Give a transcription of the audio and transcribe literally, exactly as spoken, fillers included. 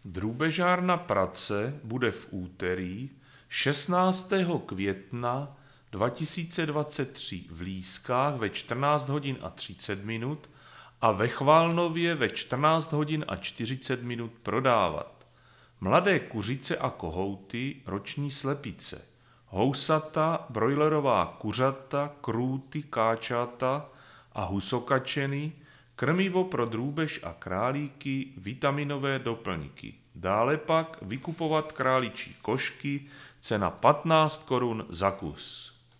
Drůbežárna Prace bude v úterý šestnáctého května dva tisíce dvacet tři v Lískách ve čtrnáct hodin a třicet minut a ve Chvalnově ve čtrnáct hodin a čtyřicet minut prodávat mladé kuřice a kohouty, roční slepice, housata, brojlerová kuřata, krůty, káčata a husokačeny, krmivo pro drůbež a králíky, vitaminové doplňky. Dále pak vykupovat králičí košky, cena patnáct korun za kus.